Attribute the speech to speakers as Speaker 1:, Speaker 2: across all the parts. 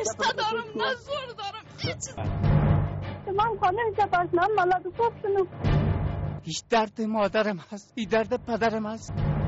Speaker 1: آهسته دارم نه زور دارم
Speaker 2: من خانه جباشنم ملاد خوب شنو
Speaker 3: هیچ درد مادرم هست، این درد پدرم هست.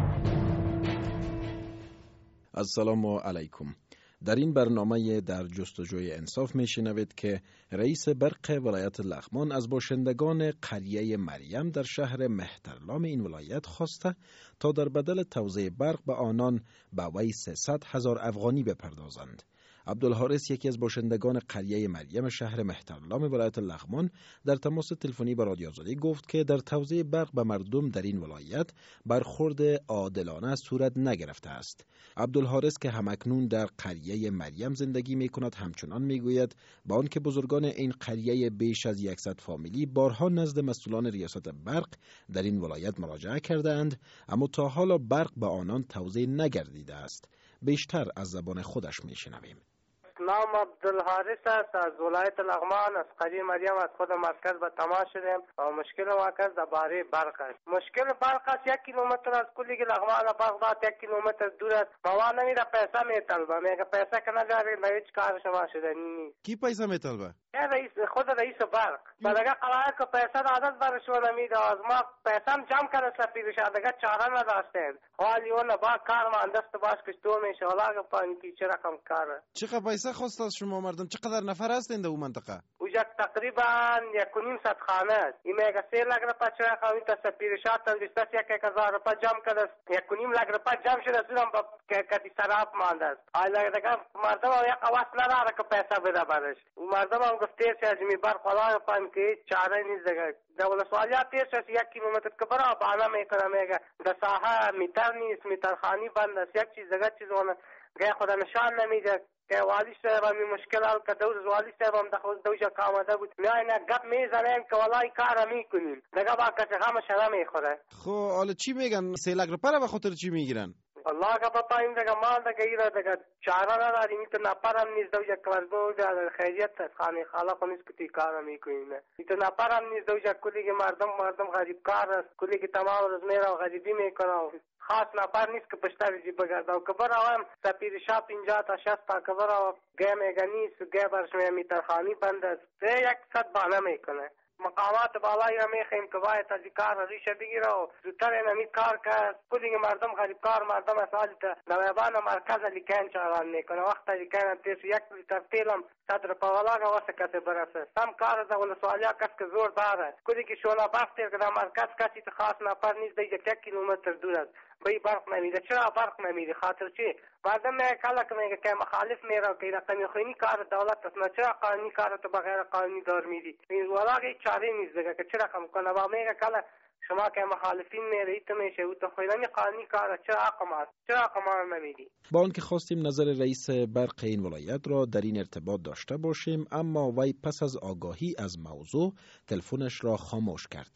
Speaker 4: السلام علیکم. در این برنامه در جستجوی انصاف میشنوید که رئیس برق ولایت لغمان از باشندگان قریه مریم در شهر مهترلام این ولایت خواسته تا در بدل توزیع برق به آنان به وی 300,000 افغانی بپردازند. عبدالحارث یکی از باشندگان قریه مریم شهر مهترلام ولایت لغمان در تماس تلفنی با رادیو آزادی گفت که در توزیع برق به مردم در این ولایت برخورد عادلانه صورت نگرفته است. عبدالحارث که همکنون در قریه مریم زندگی می کند همچنان می گوید با آنکه بزرگان این قریه بیش از 100 فامیلی بارها نزد مسئولان ریاست برق در این ولایت مراجعه کرده اند، اما تا حالا برق به آنان توزیع نگردیده است. بیشتر از زبان خودش می شنویم.
Speaker 5: نام عبدالحارث است، از ولایت لغمان، از قریه مریم، از خود مرکز به تماس شدیم و مشکل مرکز درباره برق است. مشکل برق است 1 کیلومتر از کلیگ لغمان برق داد 1 کیلومتر دور است. ما نمیره پیسه میطلبه، میگه پیسه که نداری هیچ کار شما شدنی نیست.
Speaker 6: کی پیسه میطلبه؟
Speaker 5: خود رئیس برق. بعد قرار که پیسه عادت برش نمیده، از ما پیسه جمع کرده سپیدش دیگه چاره نداشتیم. حالی اون با کار ما دست باش کشتو میشه، حالا پانی کی چه رقم کاره.
Speaker 6: چقدر پیسه خواست از شما مردم؟ چقدر نفر هستین در اون منطقه؟
Speaker 5: اوجا تقریبا 1.5 خانه است. این میگه 3 لک روپیه چرا قوی تا سپیرشات تا 1,000 روپیه جمع کرده، 1.5 لک روپیه جمع شده سودم با کتی سراب مانده است. حالا دیگه مردم یک قواس نداره که پیسه بده برش. مردم هم گفته که از می برق خدا پان که چاره نیست دیگه. دولت سوالیات تیش است 1 کیلومتر که برای بانه میکنه، میگه در ساحه میتر نیست، میتر خانی بند است، یک چیز دیگه چیزونه گه خدا نشان نمیده که والی صاحب می مشکل حال که دوز والی صاحب هم دخل دوجا کامده بود میاینا گپ میزنیم که والله کار میکنیم دیگه با کسی غم شرم میخوره.
Speaker 6: خب حالا چی میگن؟ 3 لک روپیه به خاطر چی میگیرن؟
Speaker 5: والله که پتا این دیگه مال دیگه ایره دیگه چاره نداریم. این تو نپرم نیست دوجا کلرگو در خیریت است خانه خالق نیست که تی کار میکنیم. این تو نپرم نیست دوجا کلی که مردم غریب کار است، کلی که تمام روز میره و غریبی میکنه، خاص نفر نیست که پشتر جی بگرده و کبر آوام سپیر شاپ 50 تا 60 تا کبر آوام گه میگه نیست گه برش میترخانی بند است 100 بانه میکنه. مقامات بالایی را میخیم که باید از کار ریشه بگیره و زودتر اینمی کار که کلی مردم غریب کار مردم اصال نویبان مرکز لیکن چاران میکنه. وقت لیکن تیس 1 لیتر تیلم 100 روپیه والا واسه کسی برسه سم کار از اول سوالیا کس که زور داره کلی که شونا بفتیر که در مرکز کسی تو خاص نفر نیست دیگه 1 کیلومتر دور است بای برق نمیده. چرا برق نمیده؟ خاطر چی؟ مردم میگه کلا که میگه که مخالف میره که رقمی خوینی کار دولت است، نه چرا قانونی کار تو بغیر قانونی دار میدی؟ این والا هیچ چاره نیست دیگه که چرا کم کنه. با میگه کلا شما که مخالفین میره ایت میشه او تو خوینی قانونی کار چرا حکم است، چرا حکم نمیدی؟
Speaker 4: با آنکه خواستیم نظر رئیس برق این ولایت را در این ارتباط داشته باشیم، اما وی پس از آگاهی از موضوع تلفنش را خاموش کرد.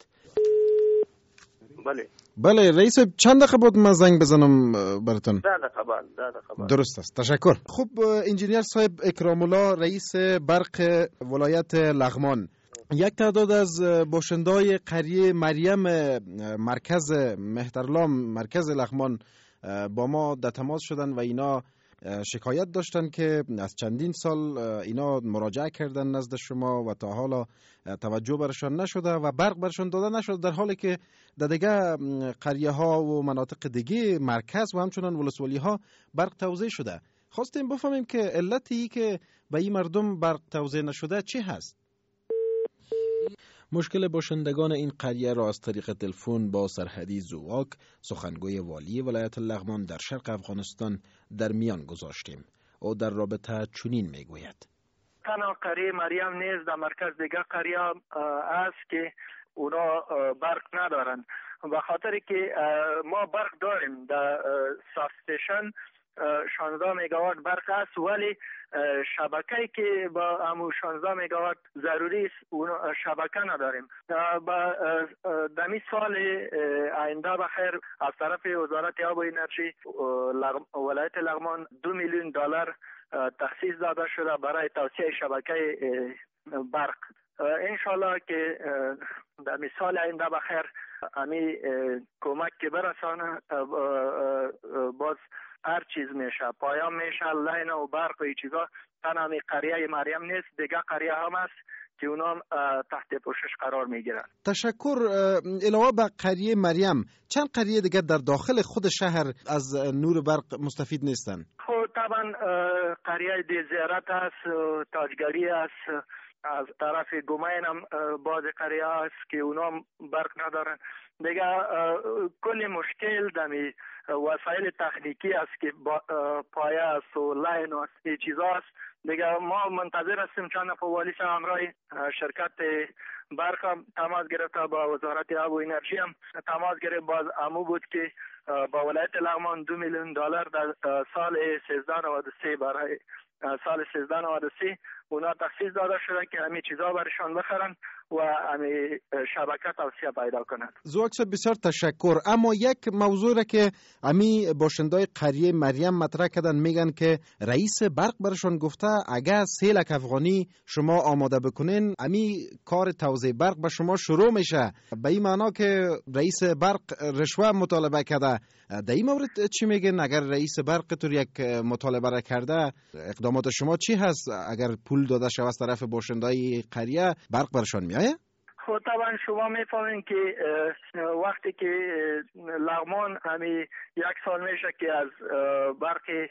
Speaker 6: بله رئیس، چند دقیقه بود من زنگ بزنم براتون؟
Speaker 5: 10 دقیقه.
Speaker 6: درست است، تشکر. خب انجینیر صاحب اکرام الله، رئیس برق ولایت لغمان، یک تعداد از باشنده‌های قریه مریم مرکز مهترلام مرکز لغمان با ما در تماس شدن و اینا شکایت داشتن که از چندین سال اینا مراجعه کردن نزد شما و تا حالا توجه برشان نشده و برق برشان داده نشده، در حالی که در دیگه قریه ها و مناطق دیگه مرکز و همچنان ولسوالی ها برق توزیع شده. خواستیم بفهمیم که علتی که به این مردم برق توزیع نشده چی هست؟
Speaker 4: مشکل باشندگان این قریه را از طریق تلفن با سرحدی زواک، سخنگوی والی ولایت لغمان در شرق افغانستان در میان گذاشتیم. او در رابطه چنین میگوید:
Speaker 7: تنها قریه مریم نیز در مرکز دیگه قریه است که اونا برق ندارن، به خاطر که ما برق داریم در ساب استیشن 16 مگاوات برق است، ولی شبکه‌ای که با همون 16 مگاوات ضروری است اون شبکه نداریم. دمی سال آینده بخیر از طرف وزارت آب و انرژی ولایت لغمان 2 میلیون دلار تخصیص داده شده برای توسعه شبکه برق. انشالله که در مثال آینده بخیر امی کمک که برسانه باز هر چیز میشه، پایان میشه، لین و برق و این چیزا. تنها قریه مریم نیست، دیگه قریه هم است که اونا تحت پوشش قرار میگیرن.
Speaker 6: تشکر. علاوه بر قریه مریم چند قریه دیگه در داخل خود شهر از نور برق مستفید نیستن؟
Speaker 7: خب طبعا قریه دی زیارت است، تاجگری است، از طرف گومین هم بعض قریه است که اونا برق ندارن. دیگه کل مشکل دمی وسایل تکنیکی است که پایه است و لاین است، این چیزا است. دیگه ما منتظر هستیم چند نفر والی صاحب همراه شرکت برق هم تماس گرفته، با وزارت آب و انرژی هم تماس گرفت. باز امو بود که با ولایت لغمان $2 میلیون در سال 1393 برای سال 1393 اونا تخصیص داده شده که همین چیزا برشان بخرن و همین شبکه توسعه پیدا کنند.
Speaker 6: زواک صاحب بسیار تشکر. اما یک موضوع را که امی باشندای قریه مریم مطرح کردن، میگن که رئیس برق برشان گفته اگر 3 لک افغانی شما آماده بکنین امی کار توزیع برق به شما شروع میشه. به این معنا که رئیس برق رشوه مطالبه کرده. در این مورد چی میگن؟ اگر رئیس برق طور یک مطالبه را کرده، اقدامات شما چی هست اگر پول داده شود از طرف باشندای قریه برق برشان میایه؟
Speaker 7: خب طبعا شما میفهمین که وقتی که لغمان همین 1 سال میشه که از برق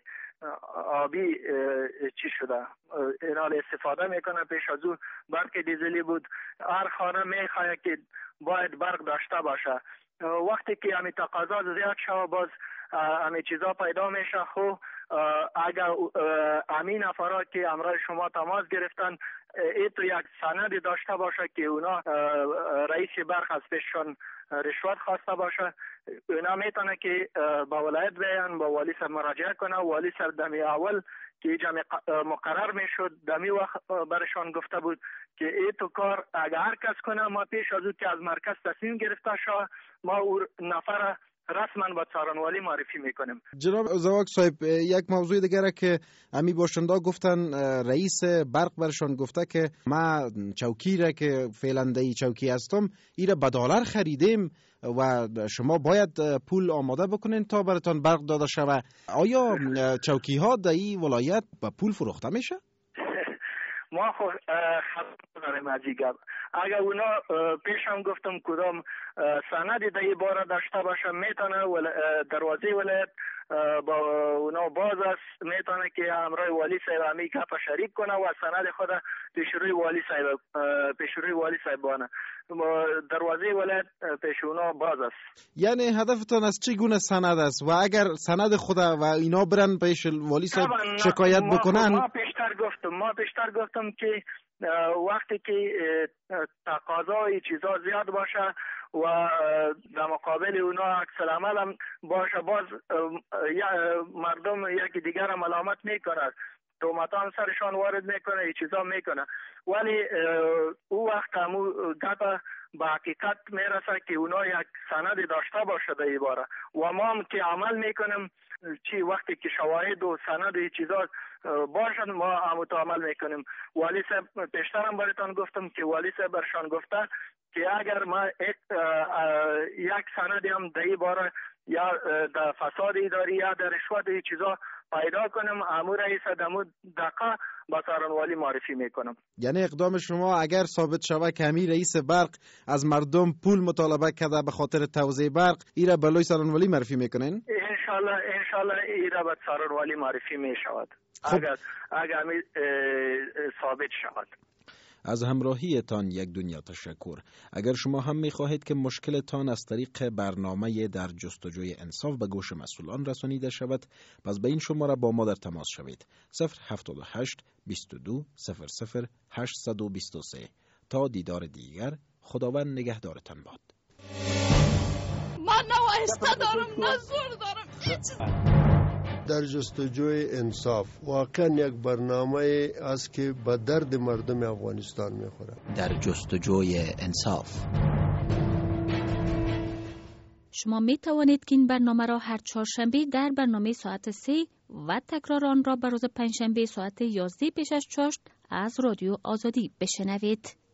Speaker 7: آبی چی شده اینال استفاده میکنه. پیش از او برق دیزلی بود. هر خانه میخواه که باید برق داشته باشه. وقتی که همین تقاضا زیاد شده باز همین چیزا پیدا میشه. خب اگر امین افراد که امروز شما تماس گرفتن ایتو یک سند داشته باشه که اونا رئیس برق از پیششان رشوت خواسته باشه، اونا میتونه که با ولایت بیان، با والی صاحب مراجعه کنه. والی صاحب دمی اول که جمع مقرر میشد دمی وقت برشان گفته بود که ایتو کار اگر هر کس کنه، ما پیش از او که از مرکز تصمیم گرفته شد ما او نفر رسما با څارنوالی معرفی میکنیم.
Speaker 6: جناب زواک صاحب، یک موضوع دیگه که امی باشنده گفتن رئیس برق برشان گفته که ما چوکی را که فعلا دی چوکی هستم ایره به $1 خریدیم و شما باید پول آماده بکنین تا براتون برق داده شود. آیا چوکی ها در این ولایت به پول فروخته میشه؟
Speaker 7: ما خب خبر نداریم از این گپ. اگر اونا پیشم گفتم کدام سندی در این باره داشته باشه میتونه دروازه ولایت با اونا باز است، میتونه که همراه والی صاحب همی گپ شریک کنه و سند خود پیشروی والی صاحب بانه. دروازه ولایت پیش اونا باز است.
Speaker 6: یعنی هدفتان از چی گونه سند است و اگر سند خود و اینا برن پیش والی صاحب شکایت بکنن؟
Speaker 7: ما پیشتر گفتم که وقتی که تقاضای چیزا زیاد باشه و در مقابل اونا عکس العمل هم باشه، باز مردم یکی دیگر هم ملامت میکنه، تومتان سرشان وارد میکنه، این چیزا میکنه. ولی او وقت همو گپ به حقیقت میرسه که اونا یک سند داشته باشه در این باره و ما هم که عمل میکنیم چی وقتی که شواهد و سند این چیزا باشن ما هم عمل میکنیم. والی صاحب پیشترم براتون گفتم که والی صاحب برشان گفته که اگر ما یک سندی هم در این باره یا در فساد اداری یا در رشوت این چیزا پیدا کنم، امور رئیس دمو دقیقه با څارنوالی معرفی میکنم.
Speaker 6: یعنی اقدام شما اگر ثابت شود که همین رئیس برق از مردم پول مطالبه کرده به خاطر توزیع برق، ایره بلوی څارنوالی معرفی میکنین؟
Speaker 7: انشالله ایره به څارنوالی معرفی میشود اگر ثابت شود.
Speaker 4: از همراهیتان یک دنیا تشکر. اگر شما هم می‌خواهید که مشکلتان از طریق برنامه در جستجوی انصاف به گوش مسئولان رسانیده شود، پس به این شماره با ما در تماس شوید: 078 22 00 823. تا دیدار دیگر، خداوند نگهدارتان باد.
Speaker 1: من نه آهسته دارم نه زور دارم، هیچ.
Speaker 8: در جستجوی انصاف واقعا یک برنامه است که به درد مردم افغانستان میخوره.
Speaker 9: در جستجوی انصاف
Speaker 10: شما می توانید که این برنامه را هر چهارشنبه در برنامه ساعت 3 و تکرار آن را به روز پنجشنبه ساعت 11 پیش از چاشت از رادیو آزادی بشنوید.